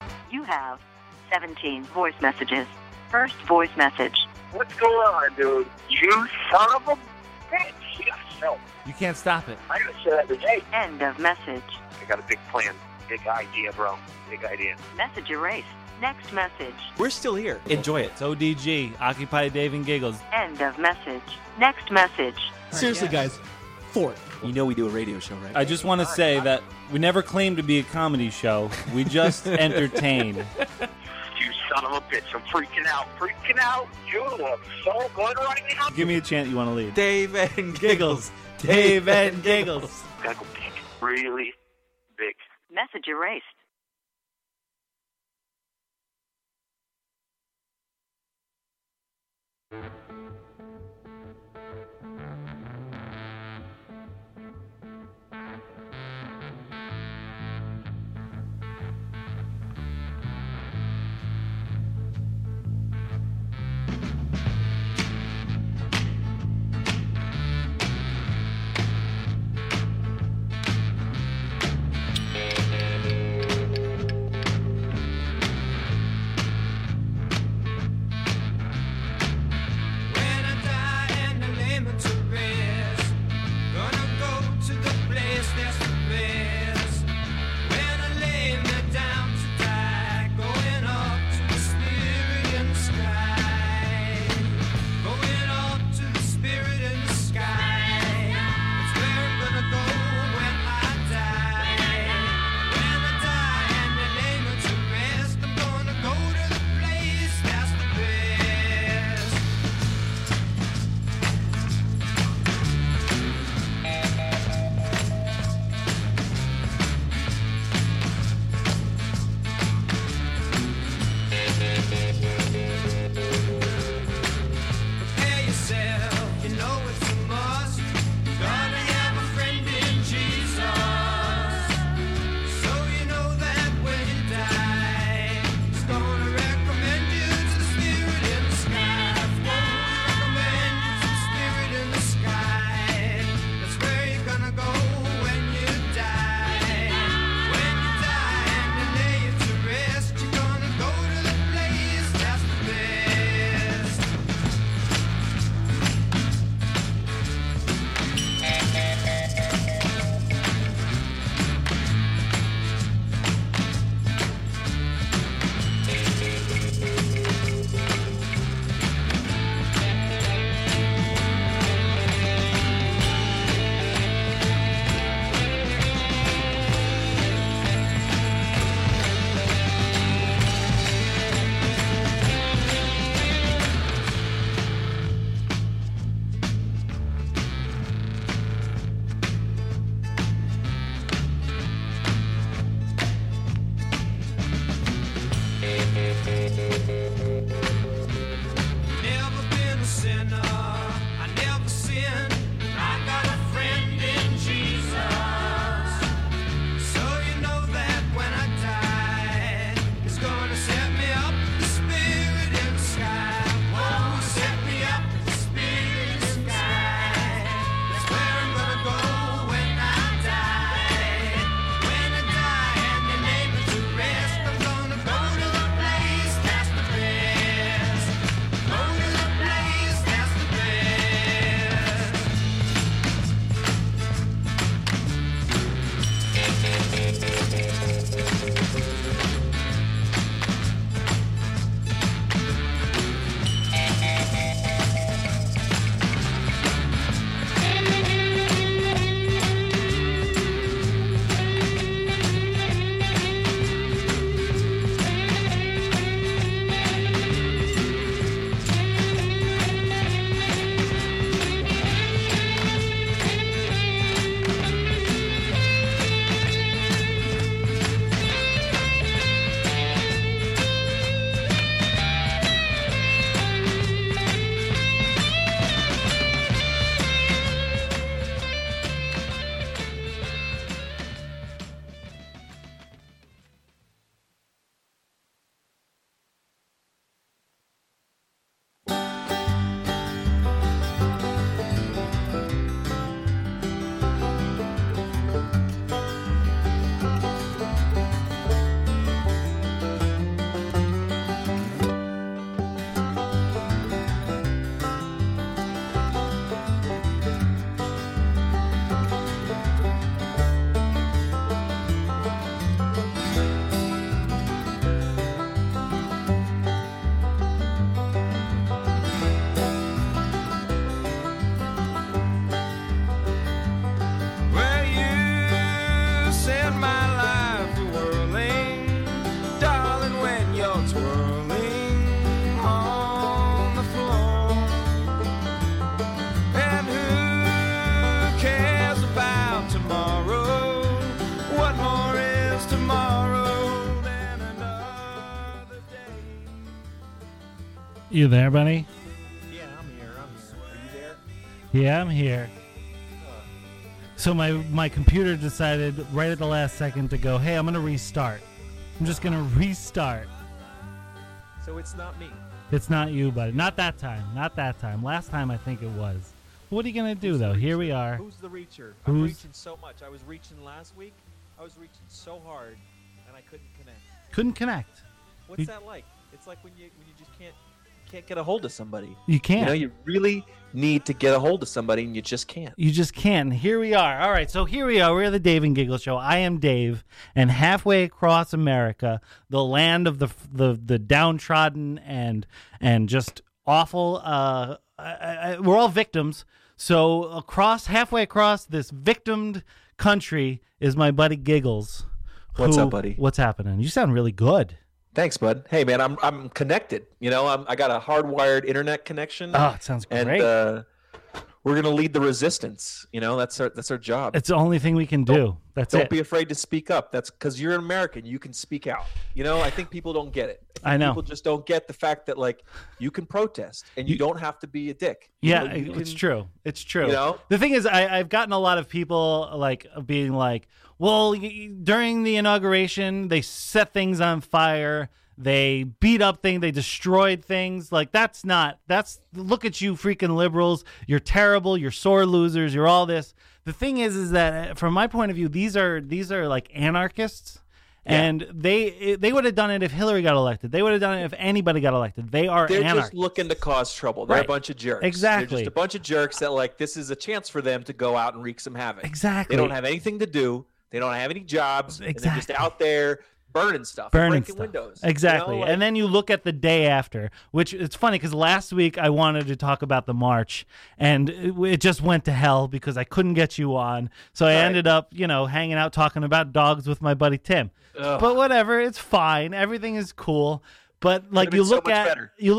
You have 17 voice messages. First voice message. What's going on, dude? You son of a bitch. Yeah, so. You can't stop it. I gotta say that every day. End of message. I got a big plan. Big idea, bro. Big idea. Message erased. Next message. We're still here. Enjoy it. It's ODG, Occupy Dave and Giggles. End of message. Next message. Seriously, guys. Fort. You know we do a radio show, right? I just want to say that we never claimed to be a comedy show. We just entertain. You son of a bitch. I'm freaking out. Freaking out. You look so good right now. Give me a chant you want to lead. Dave and Giggles. Dave and Giggles. Gotta go big. Really big. Message erased. Well, You there, buddy? Yeah, I'm here. Are you there? Yeah, I'm here. So my computer decided right at the last second to go, hey, I'm going to restart. I'm just going to restart. So it's not me. It's not you, buddy. Not that time. Not that time. Last time I think it was. What are you going to do, though? Here we are. Who's the reacher? I'm reaching so much. I was reaching last week. I was reaching so hard, and I couldn't connect. Couldn't connect. What's that like? It's like when you just can't get a hold of somebody. You can't. You know, you really need to get a hold of somebody, and you just can't. You just can't. Here we are. All right, so here we are. We're the Dave and Giggle Show. I am Dave, and halfway across America, the land of the downtrodden and just awful. We're all victims. So halfway across this victimed country is my buddy Giggles. What's up, buddy? What's happening? You sound really good. Thanks, bud. Hey, man, I'm connected. You know, I got a hardwired internet connection. Oh, it sounds great. And we're gonna lead the resistance. You know, that's our job. It's the only thing we can do. Don't be afraid to speak up. That's because you're an American. You can speak out. You know, I think people don't get it. I know. People just don't get the fact that, like, you can protest and you don't have to be a dick. It's true. It's true. You know? The thing is, I've gotten a lot of people like being like, well, during the inauguration, they set things on fire. They beat up things. They destroyed things. Like, look at you freaking liberals. You're terrible. You're sore losers. You're all this. The thing is that from my point of view, these are like anarchists. Yeah. And they would have done it if Hillary got elected. They would have done it if anybody got elected. They're anarchists. Just looking to cause trouble. They're a bunch of jerks. Exactly. They're just a bunch of jerks that, like, this is a chance for them to go out and wreak some havoc. Exactly. They don't have anything to do. They don't have any jobs. Exactly. And they're just out there burning stuff, breaking windows. Exactly. You know, like, and then you look at the day after, which it's funny because last week I wanted to talk about the march, and it just went to hell because I couldn't get you on. So I ended up, hanging out talking about dogs with my buddy Tim. Ugh. But whatever, it's fine. Everything is cool. But like you look at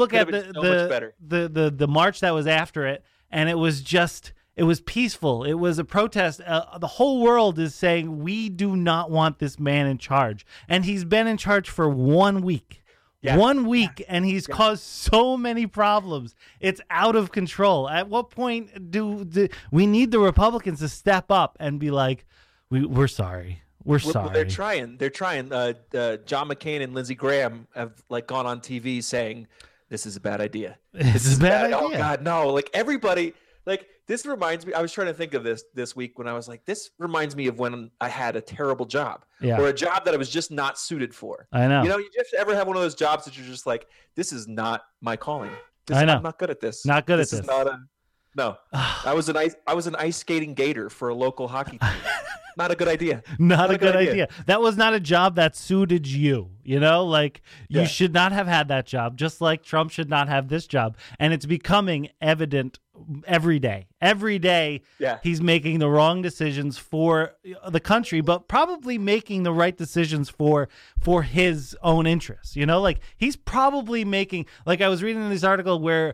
the march that was after it, and it was peaceful. It was a protest. The whole world is saying we do not want this man in charge. And he's been in charge for 1 week. Yeah. 1 week, and he's caused so many problems. It's out of control. At what point do we need the Republicans to step up and be like, we're sorry. We're sorry. Well, they're trying. John McCain and Lindsey Graham have gone on TV saying this is a bad idea. This is a bad idea. Oh God, no! Everybody. This reminds me, I was trying to think of this week when I was like, this reminds me of when I had a terrible job or a job that I was just not suited for. I know. You just ever have one of those jobs that you're just like, this is not my calling. I know. I'm not good at this. Not good at this. Is not no. I was an ice skating gator for a local hockey team. Not a good idea. Not a good idea. That was not a job that suited you. You should not have had that job, just like Trump should not have this job. And it's becoming evident every day. Every day, he's making the wrong decisions for the country, but probably making the right decisions for his own interests. He's probably making, I was reading this article where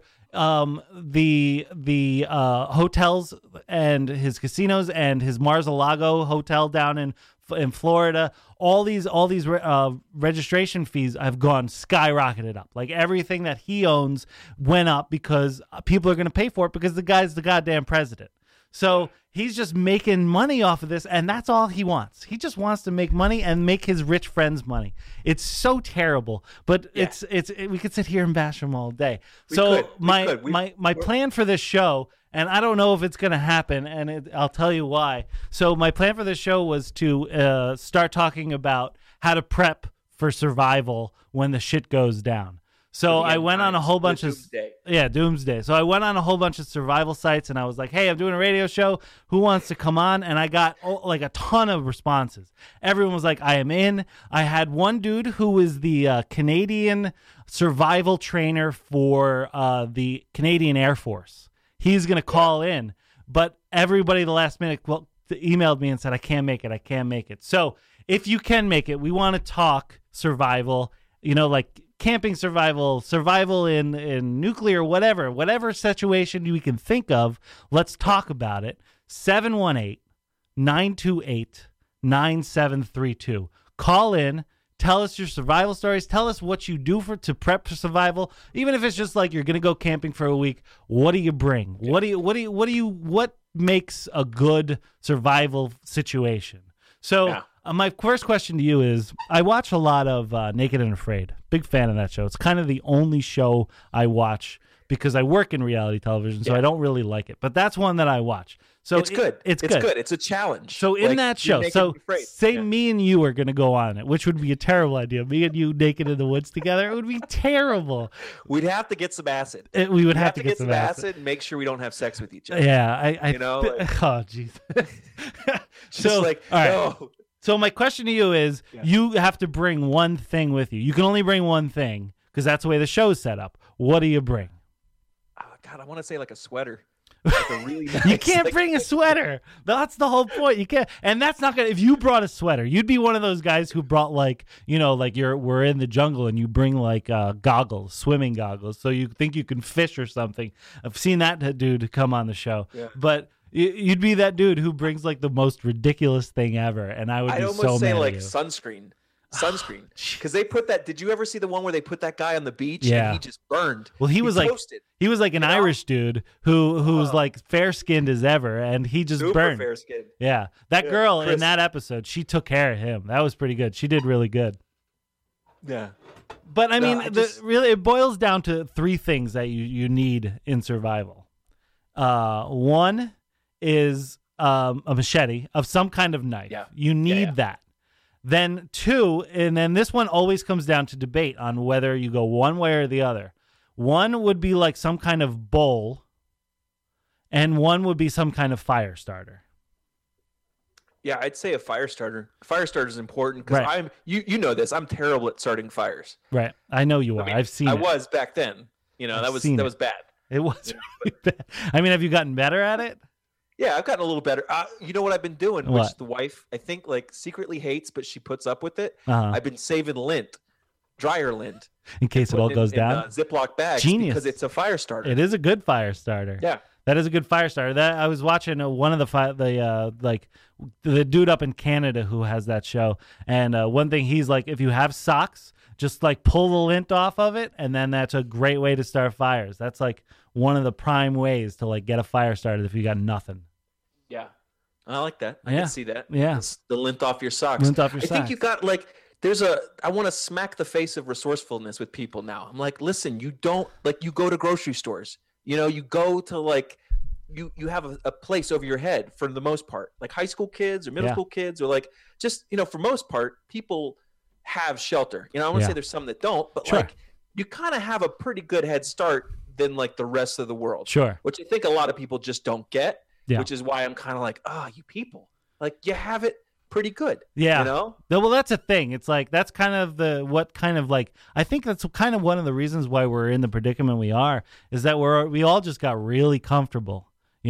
the hotels and his casinos and his Mar-a-Lago hotel down in Florida, all these registration fees have gone skyrocketed up. Everything that he owns went up because people are going to pay for it because the guy's the goddamn president. So he's just making money off of this, and that's all he wants. He just wants to make money and make his rich friends money. It's so terrible, but it's we could sit here and bash him all day. My plan for this show, and I don't know if it's going to happen, and I'll tell you why. So my plan for this show was to start talking about how to prep for survival when the shit goes down. So I went on a whole bunch of doomsday. So I went on a whole bunch of survival sites, and I was like, "Hey, I'm doing a radio show. Who wants to come on?" And I got a ton of responses. Everyone was like, "I am in." I had one dude who was the Canadian survival trainer for the Canadian Air Force. He's going to call in, but everybody the last minute emailed me and said, "I can't make it." So if you can make it, we want to talk survival. Camping survival in nuclear, whatever situation we can think of, let's talk about it. 718-928-9732. Call in, Tell us your survival stories. Tell us what you do to prep for survival. Even if it's just like you're going to go camping for a week, what do you bring? What makes a good survival situation? So my first question to you is, I watch a lot of Naked and Afraid. Big fan of that show. It's kind of the only show I watch because I work in reality television, so I don't really like it. But that's one that I watch. So it's good. It's good. It's a challenge. So in that show, me and you are going to go on it, which would be a terrible idea. Me and you naked in the woods together, it would be terrible. We'd have to get some acid. We would have to get some acid and make sure we don't have sex with each other. Yeah, oh jeez. So like, all right. No. So my question to you is, you have to bring one thing with you. You can only bring one thing because that's the way the show's set up. What do you bring? Oh, God, I want to say like a sweater. Like a really nice, you can't bring a sweater. That's the whole point. You can't, and that's not gonna. If you brought a sweater, you'd be one of those guys who brought like we're in the jungle and you bring like goggles, swimming goggles, so you think you can fish or something. I've seen that dude come on the show, but you'd be that dude who brings like the most ridiculous thing ever, and I would be so mad. I'd almost say like at you. sunscreen, because they put that. Did you ever see the one where they put that guy on the beach and he just burned? Well, he was toasted. He was like an Irish dude who's like fair skinned as ever, and he just Super burned. Fair skinned. Yeah, that girl Chris. in that episode, she took care of him. That was pretty good. She did really good. Yeah, but I mean, really, it boils down to three things that you need in survival. One is a machete of some kind of knife. Yeah. You need that. Then two, and then this one always comes down to debate on whether you go one way or the other. One would be like some kind of bowl, and one would be some kind of fire starter. Yeah, I'd say a fire starter. Fire starter is important because you know this. I'm terrible at starting fires. Right, I know you are. I've seen. I was back then. That was bad. It was really bad. I mean, have you gotten better at it? Yeah, I've gotten a little better. You know what I've been doing, which the wife, I think, like secretly hates, but she puts up with it. I've been saving lint, dryer lint, in case it all goes down. Ziploc bags, Genius, because it's a fire starter. It is a good fire starter. Yeah, that is a good fire starter. That I was watching one of the dude up in Canada who has that show, and one thing he's like, if you have socks, just like pull the lint off of it, and then that's a great way to start fires. That's like one of the prime ways to like get a fire started if you got nothing. Yeah, I like that. I can see that. Yeah, it's the lint off your socks. Lint off your socks. I think you got like I want to smack the face of resourcefulness with people now. I'm like, listen, you don't you go to grocery stores. You go to like you have a place over your head for the most part, like high school kids or middle school kids, or like just for most part, people have shelter. I want to say there's some that don't, but like you kind of have a pretty good head start than like the rest of the world. Sure. Which I think a lot of people just don't get. Yeah. Which is why I'm kind of like, you people, like you have it pretty good. Yeah. Well, that's a thing. It's like, that's kind of I think that's kind of one of the reasons why we're in the predicament we are, is that we all just got really comfortable,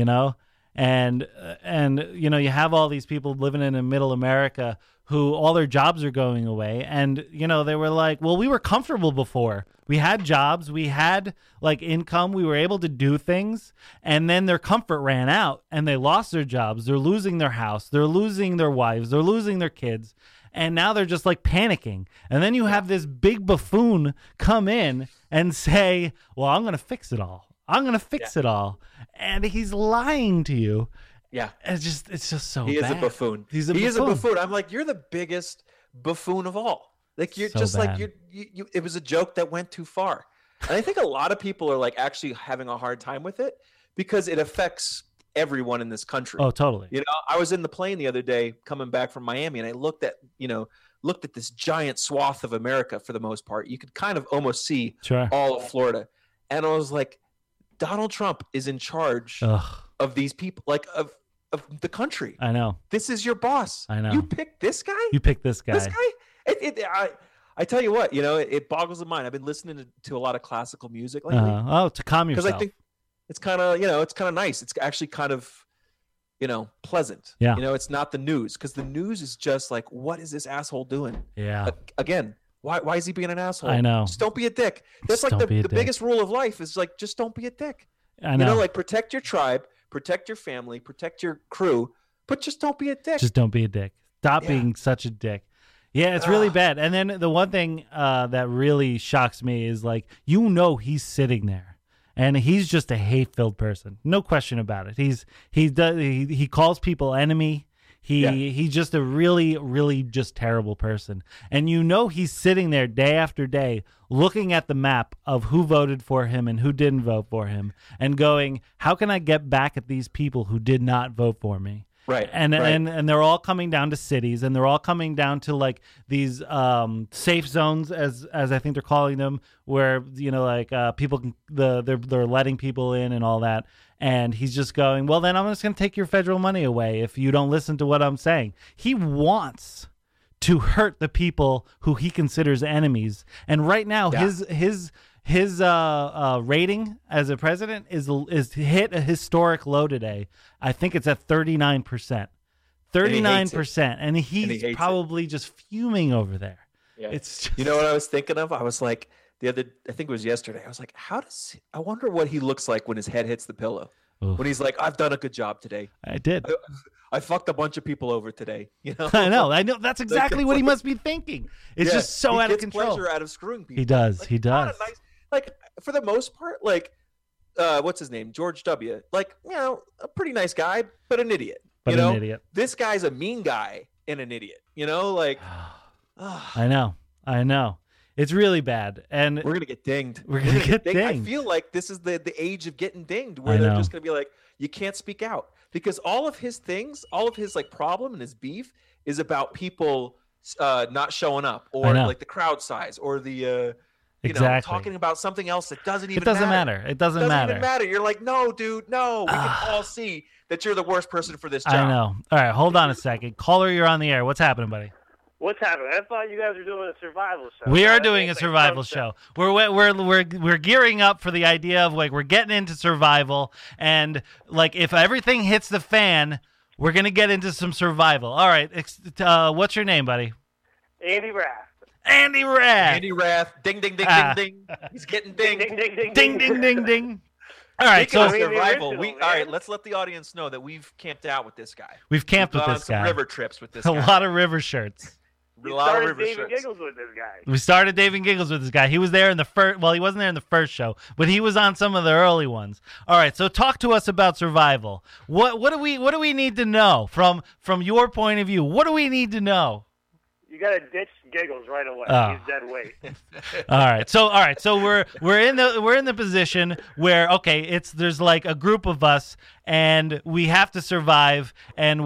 and you have all these people living in middle America who all their jobs are going away. And, they were like, well, we were comfortable before. We had jobs, we had like income, we were able to do things. And then their comfort ran out and they lost their jobs. They're losing their house. They're losing their wives. They're losing their kids. And now they're just like panicking. And then you have this big buffoon come in and say, well, I'm going to fix it all. I'm going to fix it all. And he's lying to you. Yeah. It's just so He bad. is a buffoon. He is a buffoon. I'm like, you're the biggest buffoon of all. Like, you're so just bad. like, you it was a joke that went too far. And I think a lot of people are like actually having a hard time with it because it affects everyone in this country. Oh, totally. I was in the plane the other day coming back from Miami, and I looked at this giant swath of America for the most part. You could kind of almost see all of Florida. And I was like, Donald Trump is in charge of these people, like of the country. I know. This is your boss. I know. You picked this guy? You picked this guy. This guy? I tell you what, it boggles the mind. I've been listening to a lot of classical music lately. To calm yourself. Because I think it's kind of nice. It's actually kind of, pleasant. Yeah. It's not the news, because the news is just like, what is this asshole doing? Yeah. Again, why is he being an asshole? I know. Just don't be a dick. That's Just like the biggest rule of life is like, just don't be a dick. I know. Like protect your tribe, protect your family, protect your crew, but just don't be a dick. Just don't be a dick. Stop being such a dick. Yeah, it's really bad. And then the one thing that really shocks me is like, he's sitting there, and he's just a hate-filled person, no question about it. He calls people enemy. He's just a really, really just terrible person. And he's sitting there day after day looking at the map of who voted for him and who didn't vote for him and going, how can I get back at these people who did not vote for me? Right. And they're all coming down to cities, and they're all coming down to like these safe zones, as I think they're calling them, where people can they're letting people in and all that. And he's just going, well, then I'm just going to take your federal money away if you don't listen to what I'm saying. He wants to hurt the people who he considers enemies. And right now, his rating as a president is hit a historic low today. I think it's at 39%. 39%. And he's probably just fuming over there. Yeah. It's just... You know what I was thinking of? I was like, I think it was yesterday. I was like, I wonder what he looks like when his head hits the pillow. Oof. When he's like, I've done a good job today. I did. I fucked a bunch of people over today. I know. That's exactly what he must be thinking. It's just so out of control. He gets pleasure out of screwing people. He does. He does. For the most part, what's his name? George W. A pretty nice guy, but an idiot. But an idiot. This guy's a mean guy and an idiot. I know. It's really bad, and we're gonna get dinged. We're gonna get dinged. I feel like this is the age of getting dinged, where they're just gonna be like, you can't speak out, because all of his things, all of his problem and his beef is about people not showing up, or like the crowd size, or the talking about something else that doesn't even matter. It doesn't matter. Even matter. You're like, no, dude, no. We can all see that you're the worst person for this job. I know. All right, hold on a second. Caller, you're on the air. What's happening, buddy? What's happening? I thought you guys were doing a survival show. We are doing a survival show. We're gearing up for the idea of we're getting into survival, and if everything hits the fan, we're gonna get into some survival. All right, what's your name, buddy? Andy Rath. Andy Rath. Andy Rath. Ding ding ding ding ding. He's getting dinged. Ding ding ding ding ding ding ding. All right, so survival. All right, let's let the audience know that we've camped out with this guy. We've camped with this guy. Some river trips with this guy. A lot of river shirts. We started Dave and Giggles with this guy. We started Dave and Giggles with this guy. He was there in the first. Well, he wasn't there in the first show, but he was on some of the early ones. All right, so talk to us about survival. What do we need to know from your point of view? What do we need to know? You got to ditch Giggles right away. He's dead weight. All right, so we're in the position where there's a group of us and we have to survive, and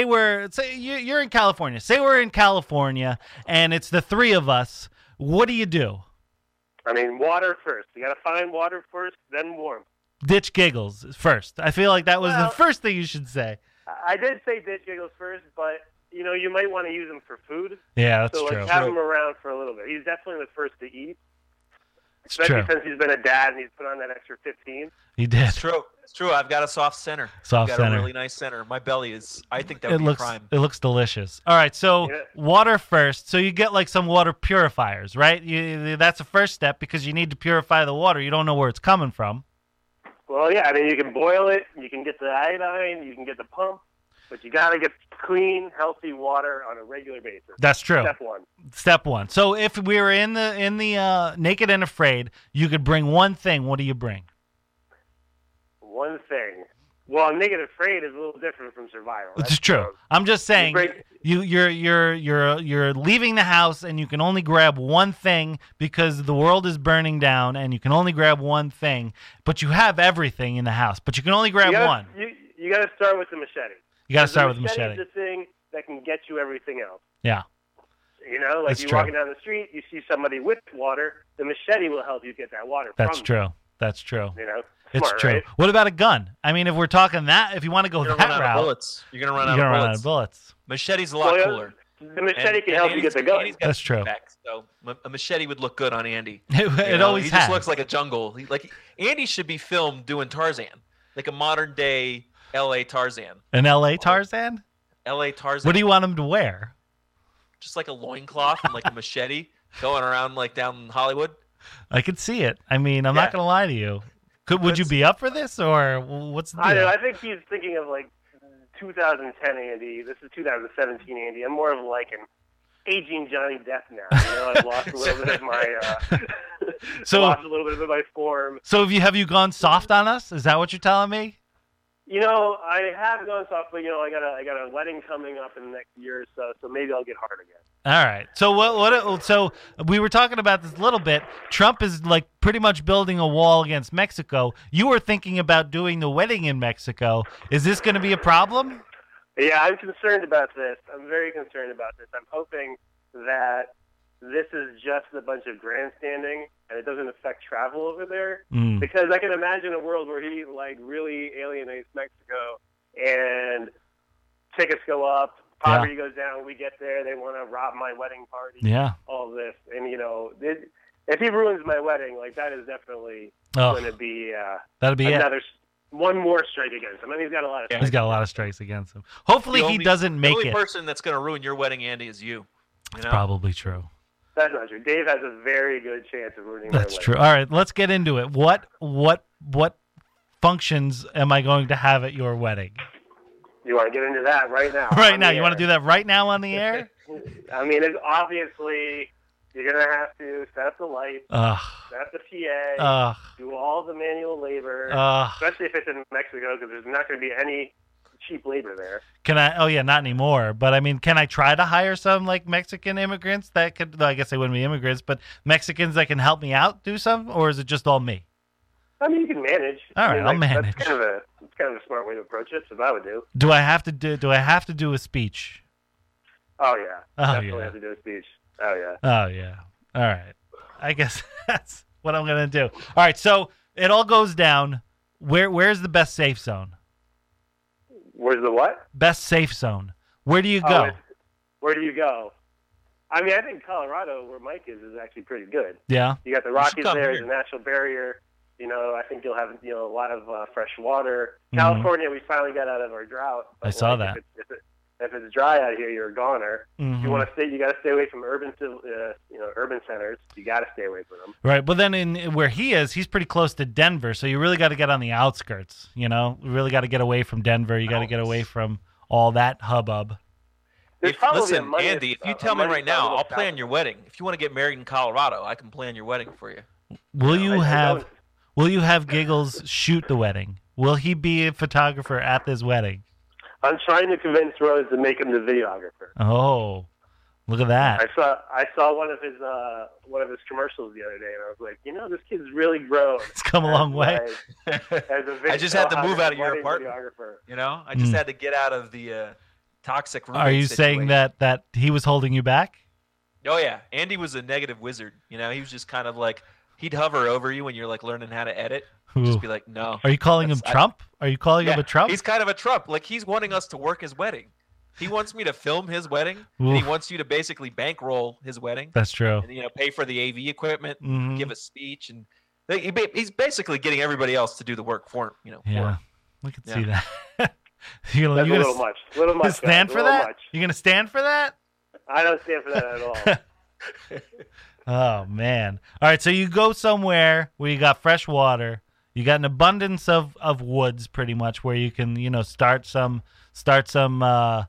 you're in California. Say we're in California and it's the three of us. What do you do? I mean, water first. You got to find water first, then warmth. Ditch Giggles first. I feel like that was the first thing you should say. I did say ditch Giggles first, but you might want to use him for food. Yeah, that's true. So have him around for a little bit. He's definitely the first to eat. It's Especially true. since he's been a dad and he's put on that extra 15. He did. It's true. I've got a soft center. I've got a really nice center. My belly is. I think that would be prime. It looks delicious. All right, so water first. So you get some water purifiers, right? That's the first step, because you need to purify the water. You don't know where it's coming from. Well, yeah. I mean, you can boil it. You can get the iodine. You can get the pump. But you got to get clean, healthy water on a regular basis. That's true. Step one. So if we were in the Naked and Afraid, you could bring one thing. What do you bring? One thing. Well, Naked and Afraid is a little different from Survival. It's true. I'm just saying you're leaving the house and you can only grab one thing because the world is burning down, and you can only grab one thing, but you have everything in the house, but you can only grab one. You got to start with the machete. You got to start with the machete. The machete is the thing that can get you everything else. Yeah. You're walking down the street, you see somebody with water, the machete will help you get that water from them. That's true. Smart, it's true. Right? What about a gun? I mean, if we're talking that, if you want to go that route, you're going to run out of bullets. Machete's a lot cooler. The machete can help you get the gun. That's true. So a machete would look good on Andy. It always he has. Just looks like a jungle. Andy should be filmed doing Tarzan, like a modern day L.A. Tarzan. An L.A. Tarzan? L.A. Tarzan. What do you want him to wear? Just like a loincloth and a machete going around down in Hollywood. I could see it. I mean, I'm not going to lie to you. Would you be up for this, or what's the deal? I think he's thinking of 2010 Andy. This is 2017 Andy. I'm more of liking. aging Johnny Depp now. You know, I've lost a little bit of my lost a little bit of my form. So have you gone soft on us? Is that what you're telling me? You know, I have gone soft, but you know, I got a wedding coming up in the next year or so maybe I'll get hard again. All right. So so we were talking about this a little bit. Trump is like pretty much building a wall against Mexico. You were thinking about doing the wedding in Mexico. Is this going to be a problem? Yeah, I'm concerned about this. I'm very concerned about this. I'm hoping that this is just a bunch of grandstanding and it doesn't affect travel over there. Because I can imagine a world where he like really alienates Mexico and tickets go up, poverty goes down, we get there, they want to rob my wedding party, all this. And, you know, if he ruins my wedding, like that is definitely going to be one more strike against him. I mean, he's got a lot of He's got a lot of strikes against him. Hopefully he doesn't make it. The only person that's going to ruin your wedding, Andy, is you. That's probably true. That's not true. Dave has a very good chance of ruining my wedding. That's true. All right, let's get into it. What functions am I going to have at your wedding? You want to get into that right now? Right now. You want to do that right now on the air? I mean, it's obviously you're going to have to set up the lights, set up the PA, do all the manual labor, especially if it's in Mexico because there's not going to be any cheap labor there. Can I? Oh yeah, not anymore. But I mean, can I try to hire some like Mexican immigrants that could? I guess they wouldn't be immigrants, but Mexicans that can help me out do some, or is it just all me? I mean, you can manage. All right, I'll manage. That's kind of a smart way to approach it. That's what I would do. Do I have to do a speech? Oh yeah. Definitely have to do a speech. Oh yeah. Oh yeah. All right. I guess that's what I'm gonna do. All right. So it all goes down. Where's the best safe zone? Where's the what? Best safe zone. Where do you go? Where do you go? I mean, I think Colorado, where Mike is actually pretty good. Yeah. You got the Rockies there, the natural barrier. You know, I think you'll have a lot of fresh water. California, we finally got out of our drought. I saw that. If it's dry out here, you're a goner. You want to stay. You got to stay away from urban centers. You got to stay away from them. Right, but then in where he is, he's pretty close to Denver, so you really got to get on the outskirts. You know, you really got to get away from Denver. You got to get away from all that hubbub. Listen, Andy, if you tell me right now, I'll plan your wedding. If you want to get married in Colorado, I can plan your wedding for you. Will you have Giggles shoot the wedding? Will he be a photographer at this wedding? I'm trying to convince Rose to make him the videographer. Oh, look at that! I saw one of his commercials the other day, and I was like, you know, this kid's really grown. It's come a long way. I just had to move out of your apartment. You know, I just had to get out of the toxic roommate Are you situation. saying that he was holding you back? Oh yeah, Andy was a negative wizard. You know, he was just kind of like he'd hover over you when you're like learning how to edit. Just be like, no. Are you calling him Trump? Are you calling him a Trump? He's kind of a Trump. Like, he's wanting us to work his wedding. He wants me to film his wedding, and he wants you to basically bankroll his wedding. That's true. And, pay for the AV equipment, give a speech, and he's basically getting everybody else to do the work for him. Yeah, we can see that. That's a little much. Little much. Stand for that? Much. You gonna stand for that? I don't stand for that at all. Oh man! All right, so you go somewhere where you got fresh water. You got an abundance of woods, pretty much, where you can, start some somewhere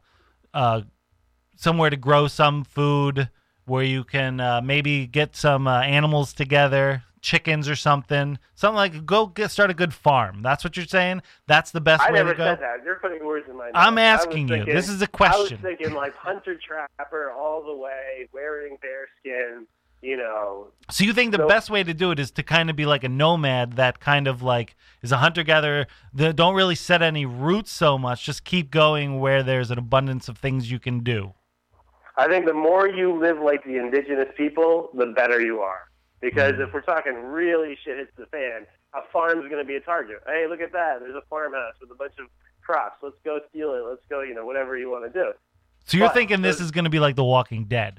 to grow some food, where you can maybe get some animals together, chickens or something like start a good farm. That's what you're saying? That's the best way to go? I never said that. You're putting words in my mouth. I'm asking you. This is a question. I was thinking like hunter-trapper all the way, wearing bear skin. So you think the best way to do it is to kind of be like a nomad that kind of like is a hunter-gatherer that don't really set any roots so much, just keep going where there's an abundance of things you can do? I think the more you live like the indigenous people, the better you are. Because if we're talking really shit hits the fan, a farm's going to be a target. Hey, look at that. There's a farmhouse with a bunch of crops. Let's go steal it. Let's go, whatever you want to do. So you're thinking this is going to be like The Walking Dead?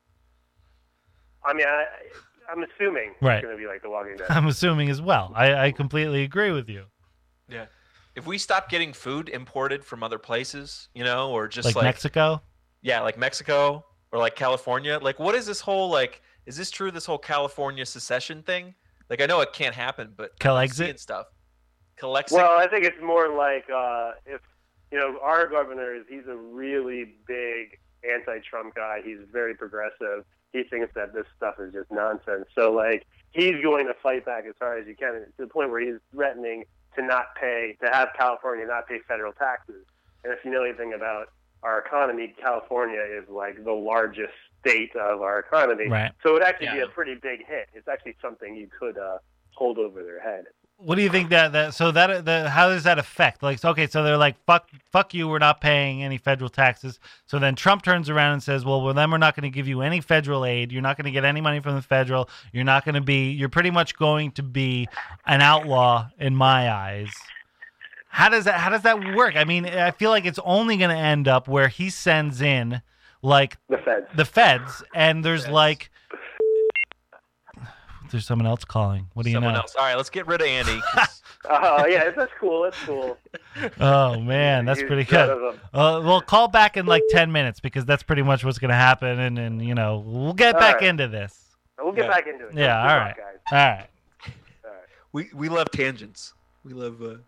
I mean, I'm assuming it's going to be like The Walking Dead. I'm assuming as well. I completely agree with you. Yeah. If we stop getting food imported from other places, or just like Mexico? Yeah, like Mexico or like California. Like, what is this whole, is this true, this whole California secession thing? Like, I know it can't happen, but Calexit stuff. Calexit? Well, I think it's more like if, our governor, he's a really big anti-Trump guy. He's very progressive. He thinks that this stuff is just nonsense. So, like, he's going to fight back as hard as he can to the point where he's threatening to have California not pay federal taxes. And if you know anything about our economy, California is like the largest state of our economy. Right. So it would actually be a pretty big hit. It's actually something you could hold over their head. What do you think how does that affect? Like, okay, so they're like, fuck you, we're not paying any federal taxes. So then Trump turns around and says, well, then we're not going to give you any federal aid. You're not going to get any money from the federal. You're pretty much going to be an outlaw in my eyes. How does that work? I mean, I feel like it's only going to end up where he sends in like the feds, and there's like. There's someone else calling. What do you know? Someone else. All right, let's get rid of Andy. Yeah, that's cool. That's cool. Oh, man, that's pretty good. We'll call back in like 10 minutes because that's pretty much what's going to happen, and we'll get back into this. We'll get back into it. Yeah, all right. Guys. All right. We love tangents. We love... All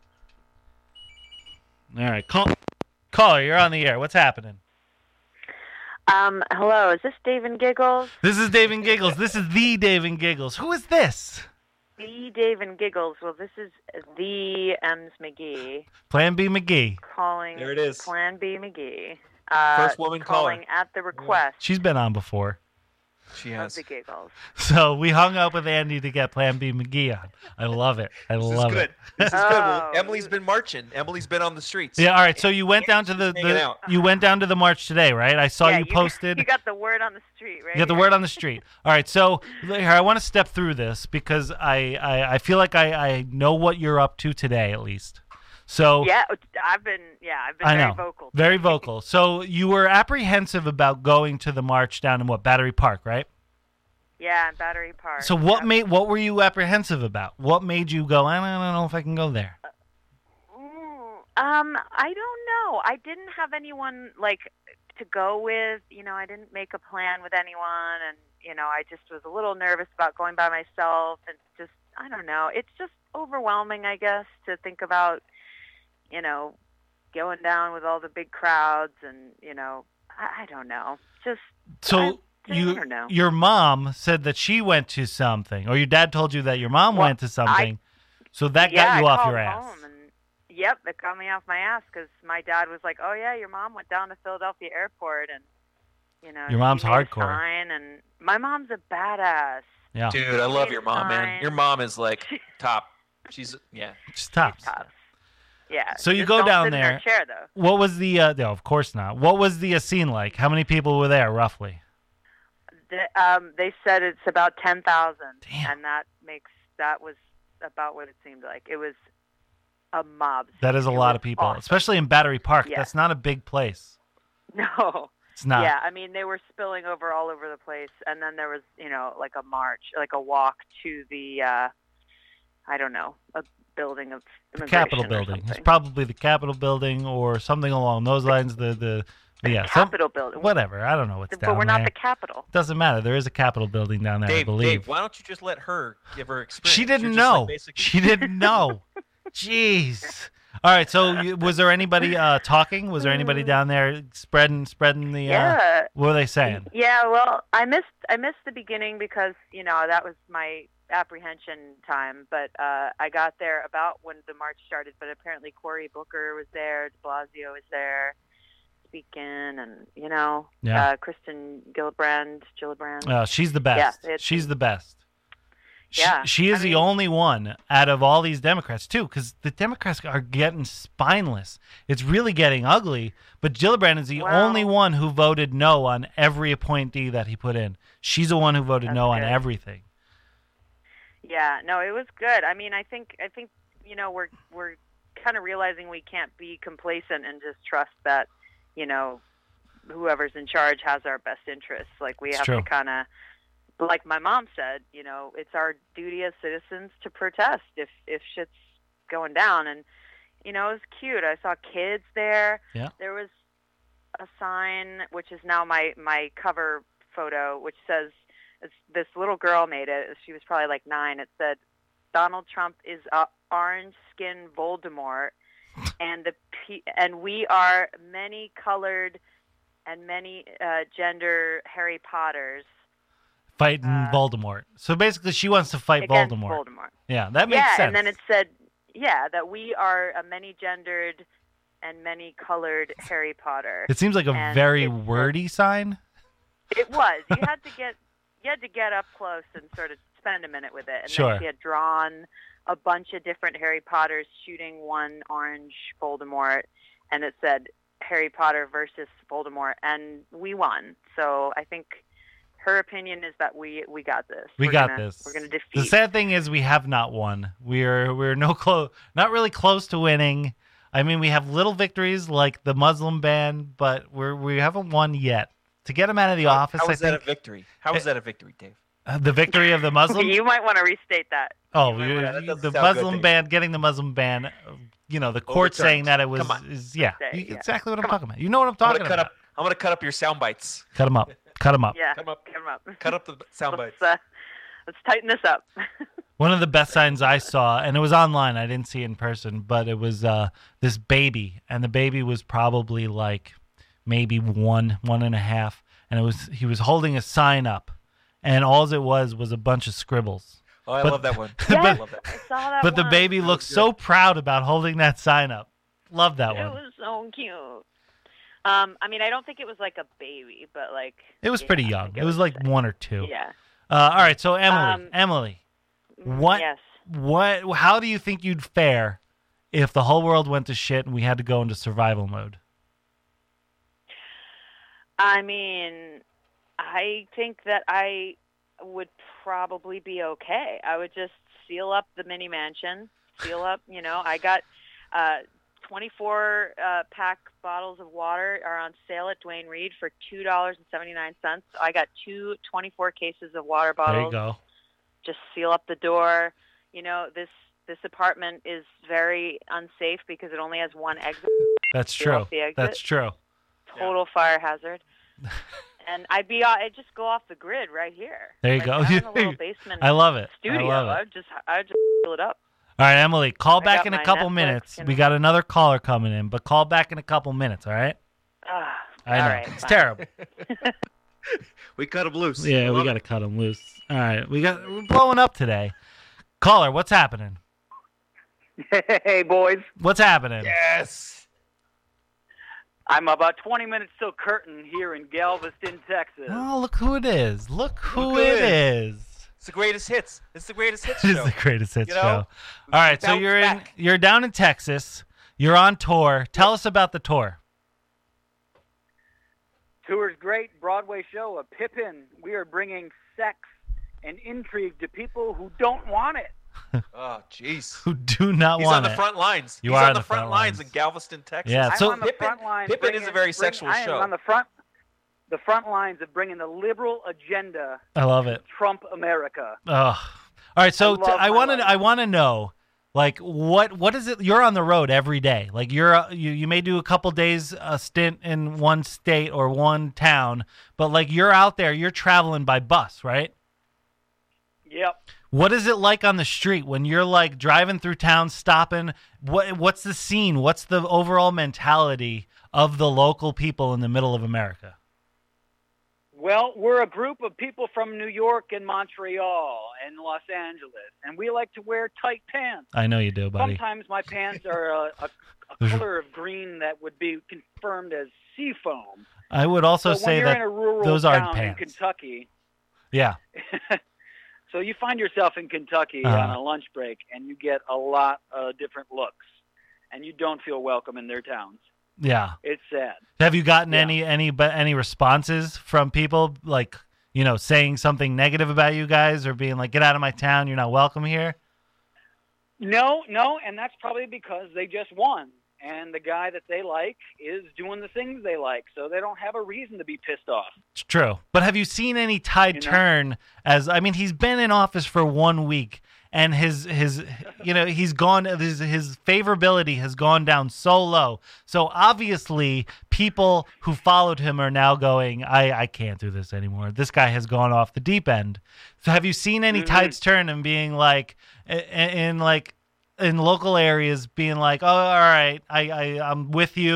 right, caller, you're on the air. What's happening? Hello, is this Dave and Giggles? This is Dave and Giggles. This is the Dave and Giggles. Who is this? The Dave and Giggles. Well, this is the Ems McGee. Plan B McGee. Calling. There it is. Plan B McGee. First woman calling at the request. She's been on before. She has. Of the Giggles. So we hung up with Andy to get Plan B McGee on. I love it. This is good. This is good. Well, Emily's been marching. Emily's been on the streets. Yeah. All right. So you went down to you went down to the march today, right? I saw you posted. You got the word on the street, right? You got the word on the street. All right. So here, I want to step through this because I feel like I know what you're up to today, at least. So yeah, I've been very vocal. Very vocal. So you were apprehensive about going to the march down in Battery Park, right? Yeah, in Battery Park. So what were you apprehensive about? What made you go, I don't know if I can go there? I don't know. I didn't have anyone to go with. I didn't make a plan with anyone, and I just was a little nervous about going by myself, and just I don't know. It's just overwhelming, I guess, to think about going down with all the big crowds and, I don't know. Just so I don't know. Your mom said that she went to something, or your dad told you that your mom went to something. So that got you off your ass. Yep, that got me off my ass because my dad was like, "Oh yeah, your mom went down to Philadelphia Airport and your mom's hardcore." Sign, and my mom's a badass. Yeah, dude, I love your mom, man. Your mom is like top. She's top. Yeah. So you go down sit there. In her chair, though. What was the? No, of course not. What was the scene like? How many people were there, roughly? They said it's about 10,000, and that was about what it seemed like. It was a mob. That is a lot of people, awesome. Especially in Battery Park. Yeah. That's not a big place. No. It's not. Yeah, I mean, they were spilling over all over the place, and then there was, like a march, like a walk to the, I don't know, a building of the Capitol building. It's probably the Capitol building or something along those lines. The Capitol building. Whatever. I don't know what's down there. But we're not the Capitol. Doesn't matter. There is a Capitol building down there, I believe. Dave, why don't you just let her give her experience? She didn't know. She didn't know. Jeez. All right. So was there anybody talking? Was there anybody down there spreading the? Yeah. What were they saying? Yeah. Well, I missed the beginning because that was my apprehension time. But I got there about when the march started. But apparently Cory Booker was there. De Blasio was there speaking, and Kristen Gillibrand. She's the best. Yeah, she's the best. Yeah, she is the only one out of all these Democrats, too, because the Democrats are getting spineless. It's really getting ugly, but Gillibrand is the only one who voted no on every appointee that he put in. She's the one who voted no on everything. Yeah, no, it was good. I mean, I think we're kind of realizing we can't be complacent and just trust that, whoever's in charge has our best interests. Like, we have to kind of... Like my mom said, it's our duty as citizens to protest if shit's going down. And, it was cute. I saw kids there. Yeah. There was a sign, which is now my cover photo, which says, this little girl made it. She was probably like 9. It said, Donald Trump is orange-skinned Voldemort, and we are many-colored and many gender Harry Potters fighting Voldemort. So basically, she wants to fight against Voldemort. Yeah, that makes sense. Yeah, and then it said, that we are a many-gendered and many-colored Harry Potter. It seems like a very wordy sign. It was. You had to get up close and sort of spend a minute with it. And Sure. then she had drawn a bunch of different Harry Potters shooting one orange Voldemort, and it said Harry Potter versus Voldemort, and we won. So I think her opinion is that we got this. We're gonna defeat. The sad thing is we have not won. We're not really close to winning. I mean, we have little victories like the Muslim ban, but we haven't won yet. To get him out of the office, How is that a victory? How is that a victory, Dave? The victory of the Muslims? You might want to restate that. Oh, that doesn't the sound Muslim good, ban, getting the Muslim ban, the court saying that it was, exactly what I'm talking about. You know what I'm talking about. I'm going to cut up your sound bites. Cut them up. Cut them up. Yeah, Cut 'em up. Cut 'em up. Cut up the sound bites. Let's tighten this up. One of the best signs I saw, and it was online, I didn't see it in person, but it was this baby, and the baby was probably like maybe 1.5, and he was holding a sign up, and all it was a bunch of scribbles. Oh, I love that one. Yes, I love that. I saw that But the one. baby looked so proud about holding that sign up. Love that It one. was so cute. I mean, I don't think it was like a baby, but like It was pretty young. It was like 1 or 2. Yeah. All right, so Emily, Yes. how do you think you'd fare if the whole world went to shit and we had to go into survival mode? I mean, I think that I would probably be okay. I would just seal up the mini mansion, I got 24 pack bottles of water are on sale at Duane Reade for $2.79. I got 24 cases of water bottles. There you go. Just seal up the door. This apartment is very unsafe because it only has one exit. That's Seal true. up the exit. That's true. Total fire hazard. And I'd just go off the grid right here. There you Like, go. I'm in a little basement I love it. studio. I love it. I'd just fill it up. All right, Emily, call I back got in a my couple Netflix minutes. and- We got another caller coming in, but call back in a couple minutes, all right? I know. All right, it's fine. terrible. We cut him loose. Yeah, we got to cut him loose. All right, we're blowing up today. Caller, what's happening? Hey, boys. What's happening? Yes. I'm about 20 minutes till curtain here in Galveston, Texas. Oh, look who it is. Look who Look who it it is. It's the greatest hits. It's the greatest hits It's show. the greatest hits You know? show. All right, so Bounce back. you're down in Texas. You're on tour. Tell us about the tour. Tour's great. Broadway show, A Pippin. We are bringing sex and intrigue to people who don't want it. Oh, jeez. Who do not He's want on the it. front lines. You He's are on on the the front front lines lines. in Galveston, Texas. Yeah, so I'm on the front line. Pippin is a very sexual I am show. on the front lines of bringing the liberal agenda I love it. to Trump America. Ugh. All right, so I love I my want to life. I want to know, like, what is it? You're on the road every day. Like, you may do a couple days a stint in one state or one town, but like you're out there, you're traveling by bus, right? Yep. What is it like on the street when you're like driving through town, stopping? What's the scene? What's the overall mentality of the local people in the middle of America? Well, we're a group of people from New York and Montreal and Los Angeles, and we like to wear tight pants. I know you do, buddy. Sometimes my pants are a color of green that would be confirmed as sea foam. I would also So when say you're that in a rural those aren't town in pants. Kentucky, Yeah. so you find yourself in Kentucky on a lunch break, and you get a lot of different looks, and you don't feel welcome in their towns. Yeah. It's sad. Have you gotten Yeah. any responses from people like, saying something negative about you guys or being like, get out of my town, you're not welcome here? No, and that's probably because they just won, and the guy that they like is doing the things they like, so they don't have a reason to be pissed off. It's true. But have you seen any tide turn he's been in office for 1 week and his he's gone, his favorability has gone down so low. So obviously people who followed him are now going, I can't do this anymore. This guy has gone off the deep end. So have you seen any tides turn and being like, in local areas being like, oh, all right, I'm with you.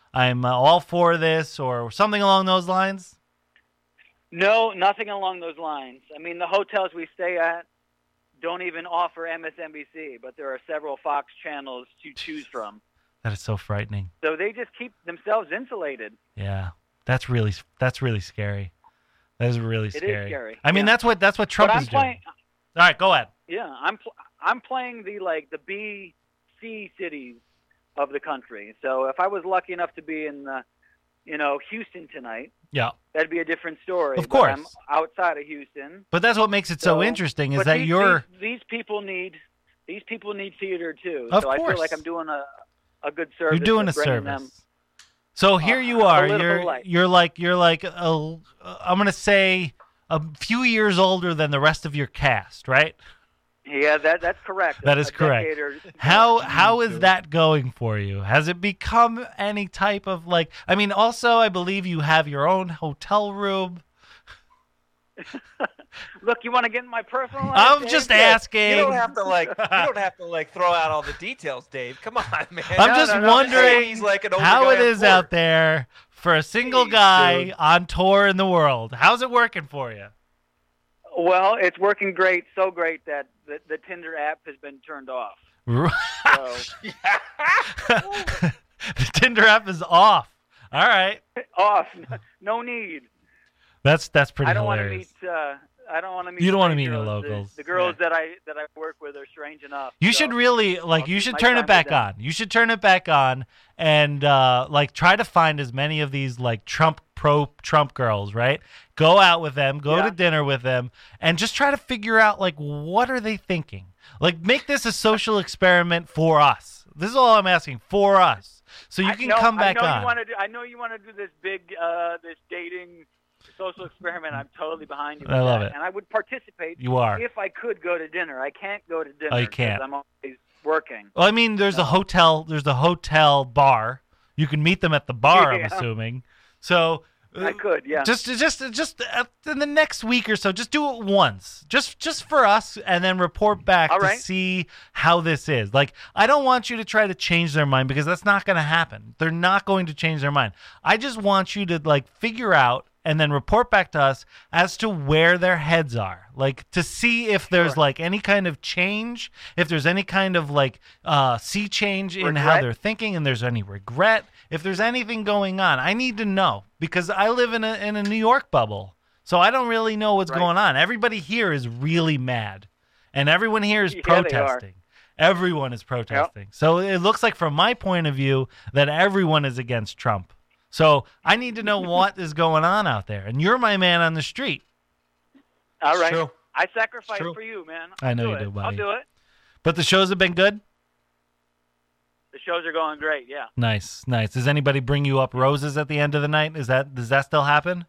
I'm all for this or something along those lines? No, nothing along those lines. I mean, the hotels we stay at don't even offer MSNBC, but there are several Fox channels to choose from. That is so frightening. So they just keep themselves insulated. Yeah, that's really scary. That is really scary. It is scary. I mean, that's what Trump is doing. All right, go ahead. Yeah, I'm playing the B, C cities of the country. So if I was lucky enough to be in Houston tonight, yeah, that'd be a different story. Of course, but I'm outside of Houston. But that's what makes it so interesting is that these people need theater too. Of so course. I feel like I'm doing a good service. You're doing a service. So here you are. You're like I'm gonna say a few years older than the rest of your cast, right? Yeah, that's correct. That is correct. How is that going for you? Has it become any type of like? I mean, also I believe you have your own hotel room. Look, you want to get in my personal life? I'm just asking. You don't have to throw out all the details, Dave. Come on, man. I'm just wondering how it is out there for a single guy on tour in the world. How's it working for you? Well, it's working great, so great that the Tinder app has been turned off. The Tinder app is off. All right. Off. No need. That's pretty hilarious. I don't want to meet. You don't want to meet the locals. The girls that I work with are strange enough. You should really you should turn it back on. You should turn it back on and try to find as many of these Trump girls, right? Go out with them, go to dinner with them, and just try to figure out what are they thinking. Make this a social experiment for us. This is all I'm asking for us, so you can come back on. I know you want to do this big this dating social experiment. I'm totally behind you. I love it. And I would participate. You are. If I could go to dinner. I can't go to dinner. Oh, you can't. I'm always working. Well, I mean, there's a hotel bar. You can meet them at the bar, I'm assuming. So I could, yeah. Just in the next week or so, just do it once, just for us, and then report back to see how this is. I don't want you to try to change their mind because that's not going to happen. They're not going to change their mind. I just want you to figure out and then report back to us as to where their heads are, to see if there's any kind of change, if there's any kind of sea change in how they're thinking, and there's any regret, if there's anything going on. I need to know because I live in a New York bubble, so I don't really know what's going on. Everybody here is really mad, and everyone here is protesting. Everyone is protesting. Yep. So it looks like, from my point of view, that everyone is against Trump. So I need to know what is going on out there, and you're my man on the street. All right. True. I sacrifice for you, man. I know you do, buddy. I'll do it. But the shows have been good? The shows are going great, yeah. Nice. Does anybody bring you up roses at the end of the night? Does that still happen?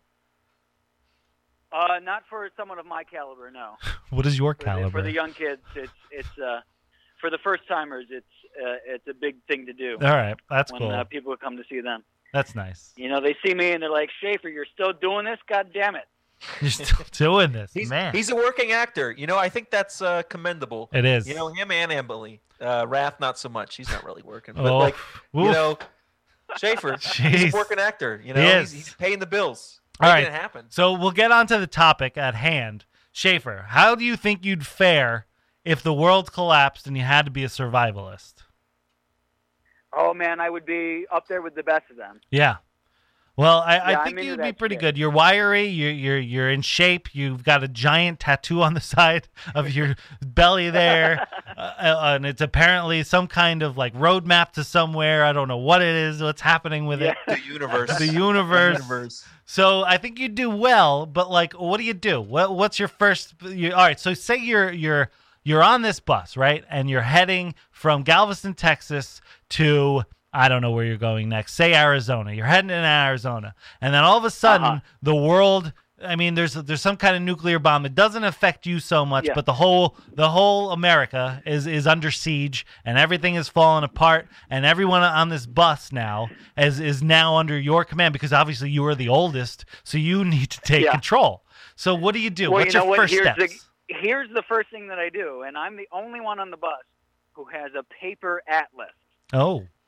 Not for someone of my caliber, no. What is your caliber? For the young kids, it's for the first timers, it's a big thing to do. All right, that's cool. When people come to see them. That's nice. They see me and they're like, "Schaefer, you're still doing this? God damn it!" You're still doing this, man. He's a working actor. I think that's commendable. It is. Him and Emily. Wrath, not so much. He's not really working. But Schaefer, he's a working actor. He's paying the bills. Making it happen. So we'll get on to the topic at hand. Schaefer, how do you think you'd fare if the world collapsed and you had to be a survivalist? Oh, man, I would be up there with the best of them. Yeah. Well, I think you'd be pretty good. You're wiry. You're in shape. You've got a giant tattoo on the side of your belly there, and it's apparently some kind of roadmap to somewhere. I don't know what it is. What's happening with it? The universe. The universe. So I think you do well. But what do you do? What's your first? All right. So say you're on this bus, right, and you're heading from Galveston, Texas, to I don't know where you're going next. Say Arizona. You're heading in Arizona. And then all of a sudden, the world, I mean, there's some kind of nuclear bomb. It doesn't affect you so much, but the whole America is under siege, and everything is falling apart, and everyone on this bus now is now under your command because obviously you are the oldest, so you need to take control. So what do you do? Well, What's your first steps? Here's the first thing that I do, and I'm the only one on the bus who has a paper atlas. Oh.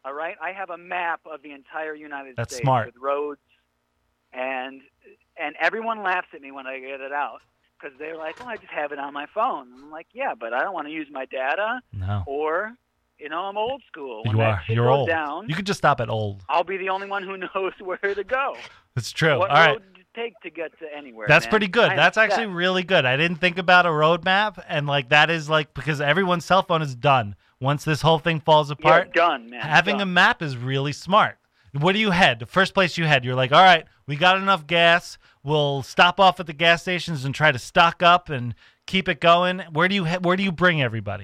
All right, I have a map of the entire United That's States smart. with roads, and everyone laughs at me when I get it out because they're like, "Oh, I just have it on my phone." I'm like, "Yeah, but I don't want to use my data." No. Or, I'm old school. When You that are. shit You're goes old. down, You could just stop at old. I'll be the only one who knows where to go. It's true. What All right. road to take to get to anywhere? That's man? pretty good. I'm That's set. actually really good. I didn't think about a roadmap, and like that is like because everyone's cell phone is done. Once this whole thing falls apart, Yeah, done, man. having done. a map is really smart. Where do you head? The first place you head, you're like, all right, we got enough gas. We'll stop off at the gas stations and try to stock up and keep it going. Where do you bring everybody?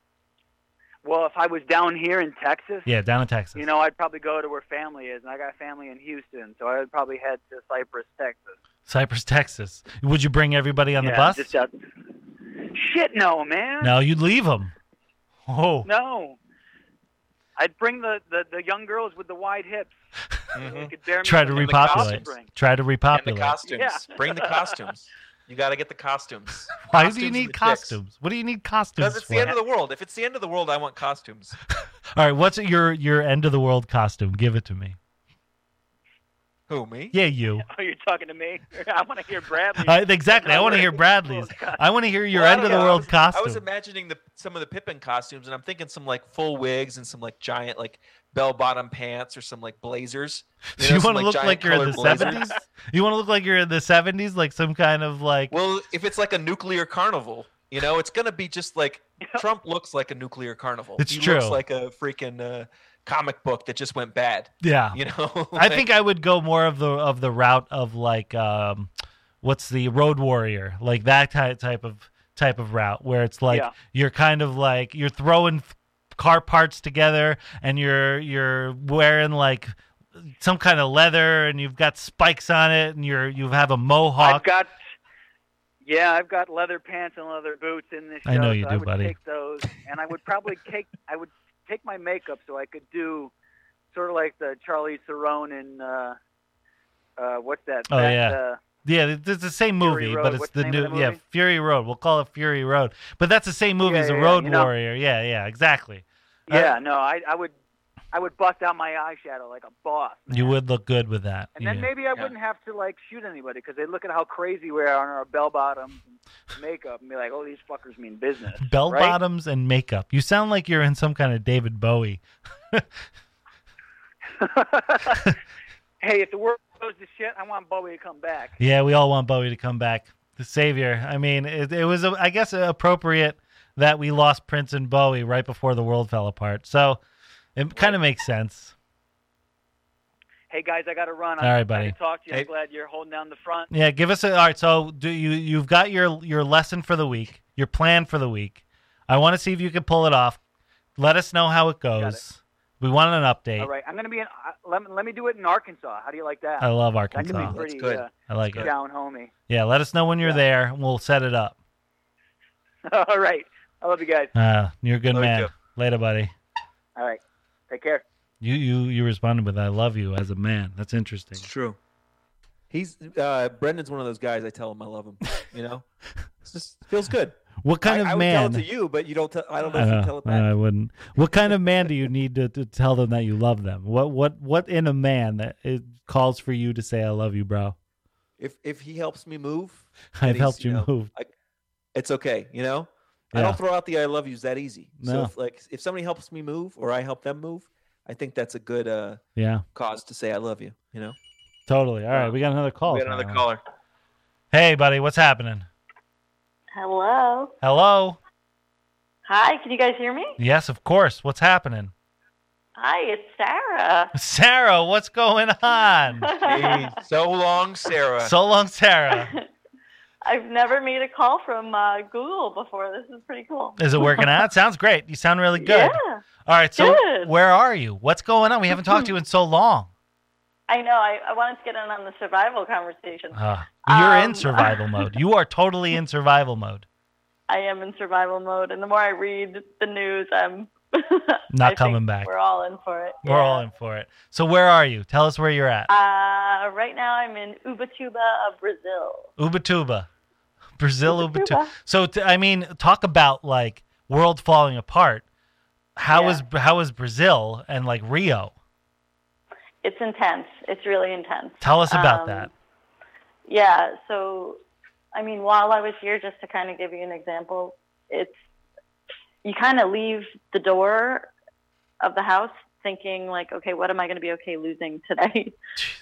Well, if I was down here in Texas, Yeah, down in Texas. I'd probably go to where family is, and I got family in Houston, so I would probably head to Cypress, Texas. Cypress, Texas. Would you bring everybody on the Yeah, bus? just out. Shit, no, man. No, you'd leave them. Oh. No. I'd bring the young girls with the wide hips. They could bear me Try to from the repopulate. offspring. Try to And repopulate. the costumes. Yeah. Bring the costumes. You got to get the costumes. Why do Costumes you and need the chicks. costumes? What do you need costumes Because it's for? the end of the world. If it's the end of the world, I want costumes. All right, what's your end of the world costume? Give it to me. Who, me? Yeah, you. Oh, you're talking to me? I want to hear Bradley. Exactly. I want to hear Bradley's. I want to hear your Well, I end of don't the know. world costume. I was imagining some of the Pippin costumes, and I'm thinking some like full wigs and some like giant like bell-bottom pants or some like blazers. So you some, want to look giant like you're in the colored blazers. 70s? You want to look like you're in the 70s, like some kind of like. Well, if it's like a nuclear carnival, it's gonna be just like Trump looks like a nuclear carnival. It's he true. looks like a freaking comic book that just went bad. Yeah. I think I would go more of the route of like what's the Road Warrior, like that type of route where it's like you're kind of like you're throwing car parts together and you're wearing like some kind of leather and you've got spikes on it and you have a mohawk. I've got leather pants and leather boots in this show. I know you so do, I would buddy. Take those, and I would probably take my makeup so I could do sort of like the Charlie Theron in what's that? Oh, yeah. Yeah, it's the same Fury movie, Road. but it's What's the the name of new the movie? Fury Road. We'll call it Fury Road. But that's the same movie as a Road Warrior. Yeah, exactly. Yeah, no, I would bust out my eyeshadow like a boss. Man. You would look good with that. And then maybe I wouldn't have to like shoot anybody because they look at how crazy we are on our bell bottoms and makeup and be like, "Oh, these fuckers mean business." Bell right? bottoms and makeup. You sound like you're in some kind of David Bowie. Hey, if the world goes to shit, I want Bowie to come back. Yeah, we all want Bowie to come back, the savior. I mean, it was, I guess, appropriate that we lost Prince and Bowie right before the world fell apart. So it kind of makes sense. Hey guys, I got to run. All right, buddy. I'm glad to talk to you. Hey. I'm glad you're holding down the front. Yeah, give us all right. So you've got your lesson for the week, your plan for the week. I want to see if you can pull it off. Let us know how it goes. We want an update. All right, I'm going to be in. Let me do it in Arkansas. How do you like that? I love That could Arkansas. be pretty good. I like it. down homey. Yeah, let us know when you're there, and we'll set it up. All right, I love you guys. You're a good Love you man. too. Later, buddy. All right, take care. You responded with "I love you" as a man. That's interesting. It's true. He's Brendan's one of those guys. I tell him I love him. It just feels good. What kind of I man? would tell it to you, but you don't. I don't know if you tell it back. I wouldn't. What kind of man do you need to tell them that you love them? What in a man that it calls for you to say "I love you, bro"? If he helps me move, I've then helped he's, you move. it's okay. I Yeah. don't throw out the "I love yous" that easy. No. So if somebody helps me move or I help them move, I think that's a good Yeah, cause to say I love you. totally. All right, we got another call. We got another caller. Hey, buddy, what's happening? Hello. Hello. Hi, can you guys hear me? Yes, of course. What's happening? Hi, it's Sarah. Sarah, what's going on? Hey, so long, Sarah. So long, Sarah. I've never made a call from Google before. This is pretty cool. Is it working out? Sounds great. You sound really good. Yeah. All right, so Good. where are you? What's going on? We haven't talked to you in so long. I know. I wanted to get in on the survival conversation. You're in survival mode. You are totally in survival mode. I am in survival mode, and the more I read the news, I'm Not I coming think back. We're all in for it. We're all in for it. So where are you? Tell us where you're at. Right now, I'm in Ubatuba, Brazil. Ubatuba. Brazil, Ubatuba. Ubatuba. So, I mean, talk about, like, world falling apart. How was Brazil and like Rio? It's intense. It's really intense. Tell us about that. Yeah. So, I mean, while I was here, just to kind of give you an example, you kind of leave the door of the house thinking like, okay, what am I going to be okay losing today?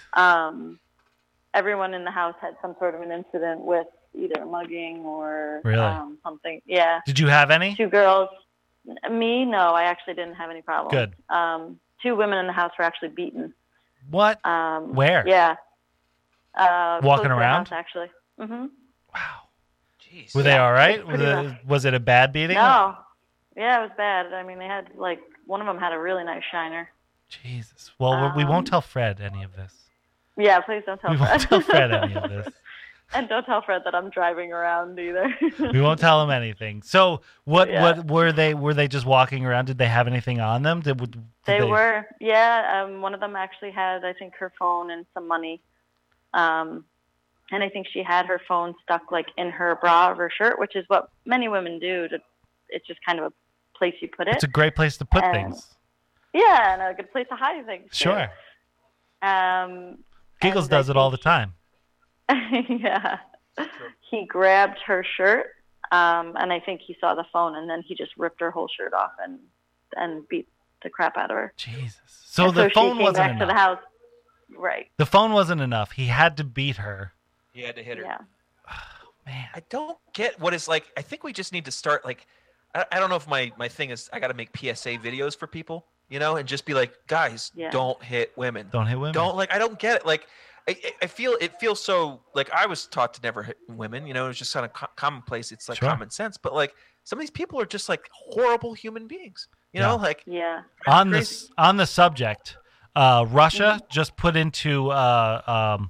Everyone in the house had some sort of an incident with either mugging or something. Yeah. Did you have any? 2 girls. Me, no, I actually didn't have any problems. Good. 2 women in the house were actually beaten. What? Where? Yeah. Walking around? House, actually. Mm-hmm. Wow. Jeez. Were they all right? Was it a bad beating? No. Yeah, it was bad. I mean, they had one of them had a really nice shiner. Jesus. Well, we won't tell Fred any of this. Yeah, please don't tell Fred. We won't tell Fred any of this. And don't tell Fred that I'm driving around either. We won't tell him anything. So what were they? Were they just walking around? Did they have anything on them? They were. Yeah. One of them actually had, I think, her phone and some money. And I think she had her phone stuck like in her bra of her shirt, which is what many women do. It's just kind of a place you put it. It's a great place to put things. Yeah, and a good place to hide things. Sure. Too. Giggles does it all the time. Yeah. He grabbed her shirt, and I think he saw the phone, and then he just ripped her whole shirt off and beat the crap out of her. Jesus. So the phone wasn't enough. She came back to the house. Right. The phone wasn't enough. He had to beat her. He had to hit her. Yeah. Oh, man. I don't get what it's like. I think we just need to start like, I don't know if my thing is I got to make PSA videos for people, and just be like, guys, don't hit women. Don't hit women. I don't get it. Like, I feel it feels so like I was taught to never hit women. It was just kind of commonplace. It's like common sense. But like some of these people are just like horrible human beings. Like on the subject, Russia just put into a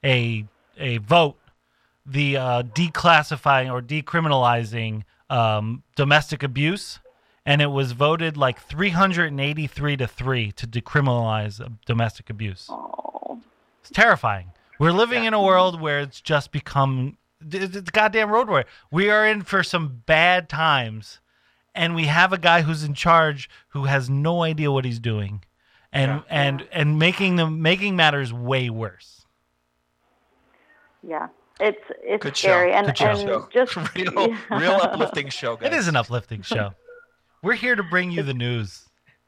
vote the declassifying or decriminalizing domestic abuse, and it was voted like 383-3 to decriminalize domestic abuse. Oh. It's terrifying. We're living in a world where it's just become it's a goddamn road warrior. We are in for some bad times, and we have a guy who's in charge who has no idea what he's doing, and making matters way worse. Yeah, it's good scary show. and just real uplifting show, guys. It is an uplifting show. We're here to bring you the news.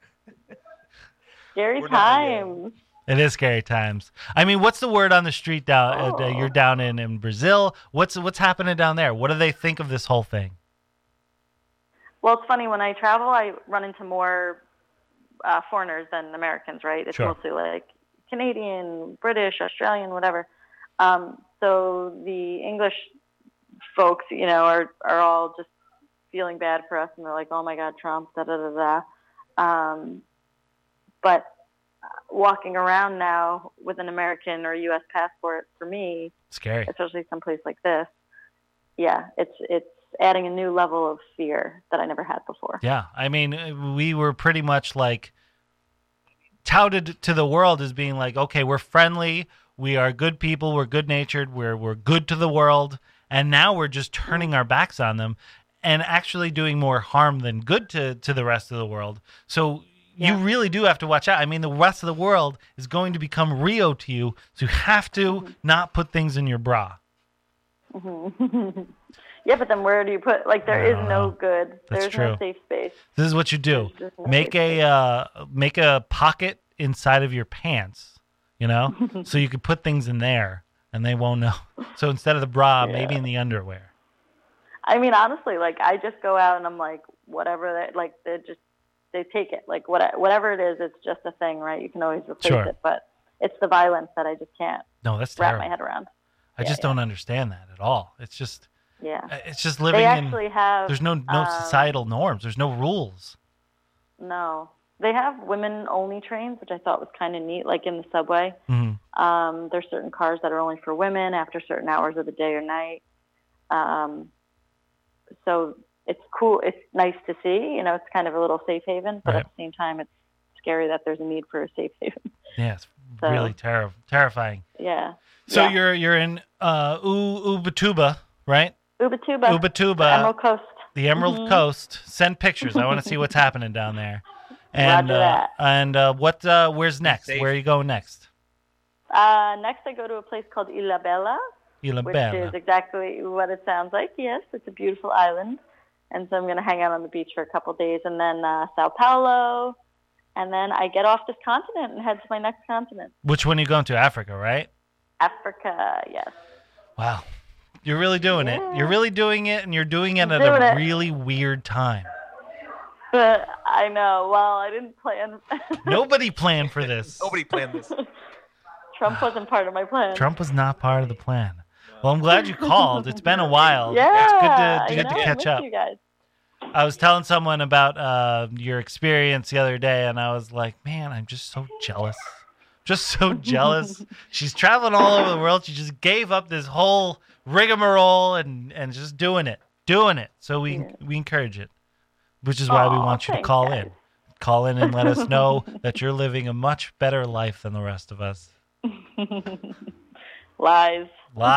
Scary times. It is scary times. I mean, what's the word on the street down? You're down in Brazil. What's happening down there? What do they think of this whole thing? Well, it's funny. When I travel, I run into more foreigners than Americans, right? It's mostly like Canadian, British, Australian, whatever. So the English folks, are all just feeling bad for us, and they're like, "Oh my God, Trump!" Da da da da. But walking around now with an American or U.S. passport, for me, scary, especially someplace like this. Yeah, it's adding a new level of fear that I never had before. Yeah, I mean, we were pretty much like touted to the world as being like, okay, we're friendly, we are good people, we're good natured, we're good to the world, and now we're just turning our backs on them and actually doing more harm than good to the rest of the world. So you really do have to watch out. I mean, the rest of the world is going to become Rio to you, so you have to not put things in your bra. Mm-hmm. Yeah, but then where do you put? Like, there is no good. There's no safe space. This is what you do: make a pocket inside of your pants, so you could put things in there, and they won't know. So instead of the bra, maybe in the underwear. I mean, honestly, like I just go out and I'm like, whatever they take it. Like whatever it is, it's just a thing, right? You can always replace it, but it's the violence that I just can't wrap my head around. I just don't understand that at all. It's just it's just living they actually have, there's no societal norms. There's no rules. No. They have women-only trains, which I thought was kind of neat, like in the subway. Mm-hmm. There's certain cars that are only for women after certain hours of the day or night. So it's cool. It's nice to see. It's kind of a little safe haven, but at the same time, it's scary that there's a need for a safe haven. Yeah, it's really terrifying. Yeah. So you're in Ubatuba, right? Ubatuba. Emerald Coast. the Emerald Coast. Send pictures. I want to see what's happening down there. And where's next? Where are you going next? Next, I go to a place called Ilhabela, Ilhabela, which is exactly what it sounds like. Yes, it's a beautiful island. And so I'm going to hang out on the beach for a couple of days, and then Sao Paulo, and then I get off this continent and head to my next continent. Which one are you going to? Africa, right? Africa, yes. Wow. You're really doing it. You're really doing it, and you're doing it at a really weird time. I know. Well, I didn't plan. Nobody planned for this. Nobody planned this. Trump wasn't part of my plan. Trump was not part of the plan. Well, I'm glad you called. It's been a while. Yeah, it's good to catch up. You guys. I was telling someone about your experience the other day, and I was like, man, I'm just so jealous. Just so jealous. She's traveling all over the world. She just gave up this whole rigmarole and just doing it. So we encourage it, which is why we want you to call in. Call in and let us know that you're living a much better life than the rest of us. Lies.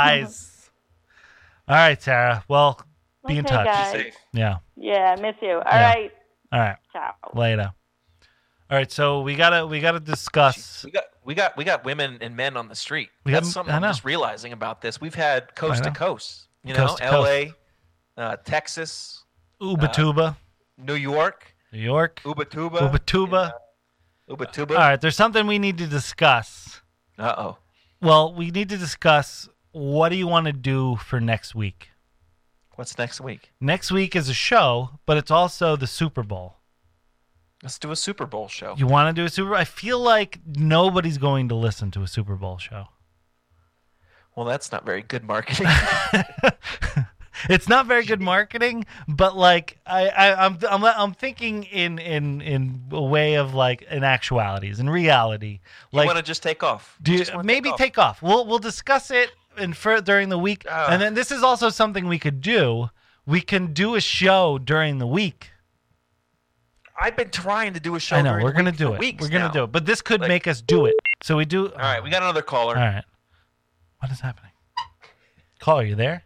All right, Sarah. Well, be in touch. Guys. Be safe. Yeah. Yeah, I miss you. All right. Ciao. Later. All right, so we gotta discuss. We got women and men on the street. That's something I'm just realizing about this. We've had coast to coast. L.A., Texas, Ubatuba, New York, Ubatuba. All right, there's something we need to discuss. Uh-oh. Well, we need to discuss what do you want to do for next week? What's next week? Next week is a show, but it's also the Super Bowl. Let's do a Super Bowl show. You want to do a Super Bowl? I feel like nobody's going to listen to a Super Bowl show. Well, that's not very good marketing. It's not very good marketing, but like I'm thinking in a way of like in actualities, in reality. Like, you want to just take off? Maybe take off. We'll discuss it during the week, and then this is also something we could do. We can do a show during the week. I've been trying to do a show. I know we're gonna do it. We're gonna do it, but this could make us do it. So we do. All right, we got another caller. All right, what is happening? Caller, you there?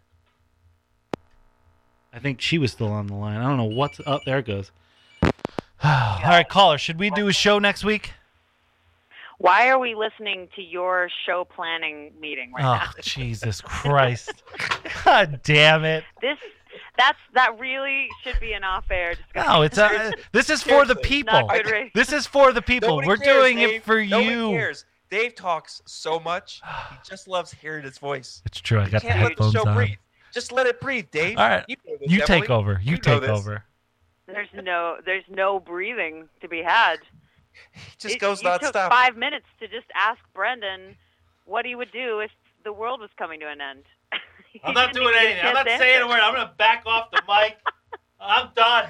I think she was still on the line. I don't know what's up. There it goes. All right, caller, should we do a show next week? Why are we listening to your show planning meeting right now? Oh, Jesus Christ. God damn it. That really should be an off-air discussion. No, it's this is for the people. This is for the people. We're doing it for you. Nobody cares. Dave talks so much. He just loves hearing his voice. It's true. I got the headphones on. Breathe. Just let it breathe, Dave. All right. You take over. You take over. There's no breathing to be had. He just goes nonstop. It took 5 minutes to just ask Brendan what he would do if the world was coming to an end. I'm not doing anything. I'm not saying a word. I'm going to back off the mic. I'm done.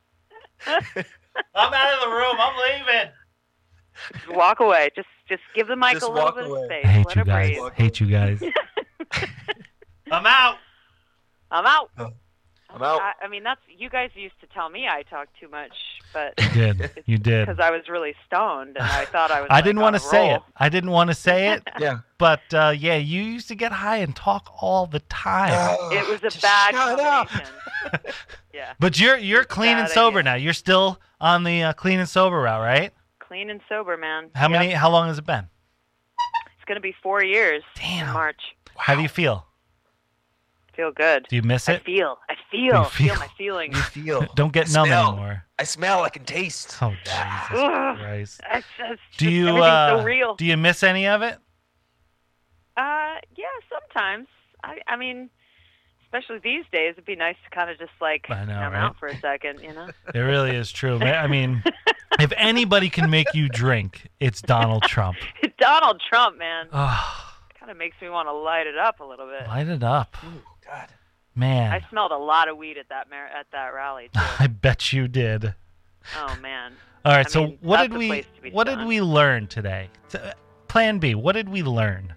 I'm out of the room. I'm leaving. Just walk away. Just give the mic a little bit of space. I hate Let you it guys. breathe. Hate you guys. I'm out. I'm out. I'm out. I mean, you guys used to tell me I talk too much, but you did because I was really stoned and I thought I was. I didn't want to say it. I didn't want to say it. Yeah. But you used to get high and talk all the time. It was a bad combination. Yeah. But you're clean and sober now. You're still on the clean and sober route, right? Clean and sober, man. How long has it been? It's going to be 4 years. Damn. In March. How do you feel? Feel good. Do you miss it? I feel my feelings. You feel. Don't get numb anymore. I smell. I can taste. Oh, Jesus Christ. Everything's so real. Do you miss any of it? Yeah, sometimes. I mean, especially these days, it'd be nice to kind of just like come out for a second, you know? It really is true. I mean, if anybody can make you drink, it's Donald Trump. Donald Trump, man. Kind of makes me want to light it up a little bit. Light it up. Ooh, God. Man. I smelled a lot of weed at that rally, too. I bet you did. Oh, man. All right, what did we learn today? Plan B, what did we learn?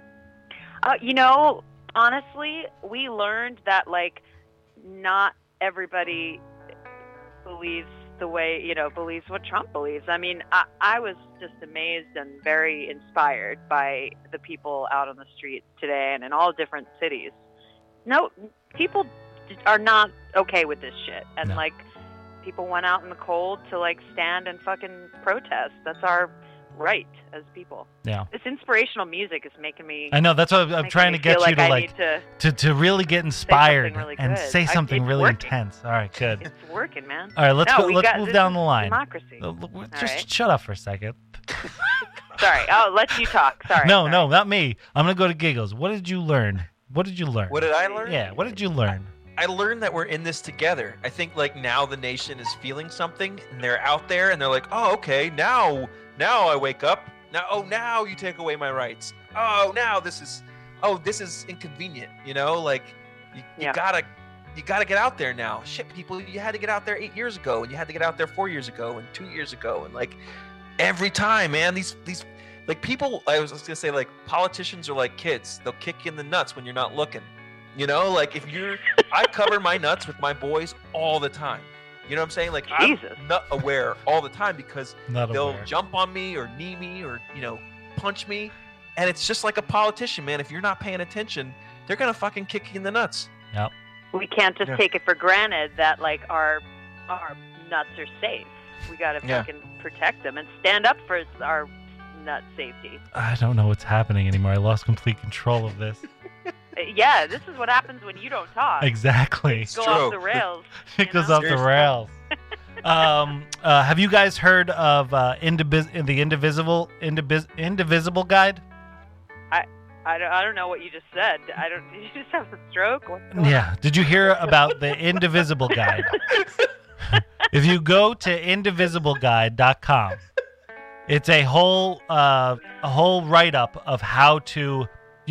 Honestly, we learned that, like, not everybody believes believes what Trump believes. I mean, I was just amazed and very inspired by the people out on the street today and in all different cities. No, people are not okay with this shit. And No. like, people went out in the cold to like stand and fucking protest. That's our right as people. Yeah. This inspirational music is making me. I know. That's what I'm trying to get you to I like need to really get inspired really and good. say something it's really working. intense. All right, good. It's working, man. All right, let's No, let's move down the is line. Democracy. Just right. shut up for a second. Sorry. Oh, let you talk. Sorry. No, sorry. no, not me. I'm gonna go to Giggles. What did you learn? What did you learn? What did I learn? Yeah, what did you learn? I learned that we're in this together. I think like now the nation is feeling something, and they're out there, and they're like, oh, okay, now I wake up. Now you take away my rights. Now this is inconvenient. You know, like you gotta get out there now. Shit, people, you had to get out there 8 years ago, and you had to get out there 4 years ago, and 2 years ago, and like every time, man, these like people. I was gonna say like politicians are like kids. They'll kick you in the nuts when you're not looking. You know, like I cover my nuts with my boys all the time. You know what I'm saying? Like, Jesus. I'm nut aware all the time because they'll aware. jump on me or knee me or, punch me. And it's just like a politician, man. If you're not paying attention, they're going to fucking kick you in the nuts. Yep. We can't just take it for granted that like our nuts are safe. We got to fucking protect them and stand up for our nut safety. I don't know what's happening anymore. I lost complete control of this. Yeah, this is what happens when you don't talk. Exactly. Go off the rails. It goes off the rails. Have you guys heard of the Indivisible Guide? I don't know what you just said. Did you just have a stroke? Yeah. Did you hear about the Indivisible Guide? If you go to indivisibleguide.com, it's a whole write-up of how to,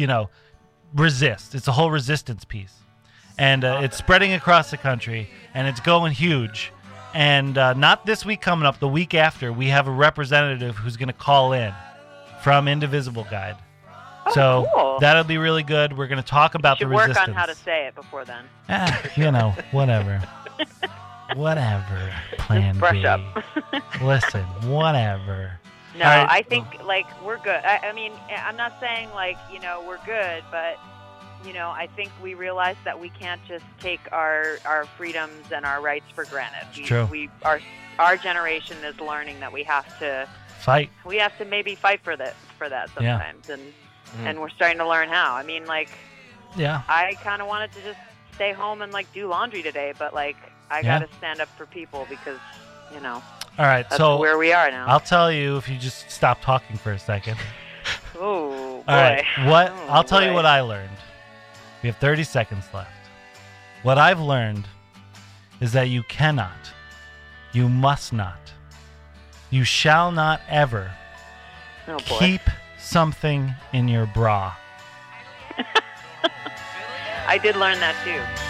resist. It's a whole resistance piece. And it's spreading across the country, and it's going huge. And not this week coming up, the week after, we have a representative who's going to call in from Indivisible Guide. So cool. That'll be really good. We're going to talk about the resistance. Work on how to say it before then. Whatever. Whatever, plan Brush B. up. Listen, whatever. No, right. I think like we're good. I mean, I'm not saying like we're good, but I think we realize that we can't just take our freedoms and our rights for granted. It's true. Our generation is learning that we have to fight. We have to maybe fight for that sometimes, and we're starting to learn how. I mean, like, I kind of wanted to just stay home and like do laundry today, but like I got to stand up for people because All right, that's so where we are now. I'll tell you if you just stop talking for a second. Oh, boy. All right, I'll tell you what I learned. We have 30 seconds left. What I've learned is that you cannot, you must not, you shall not ever keep something in your bra. I did learn that too.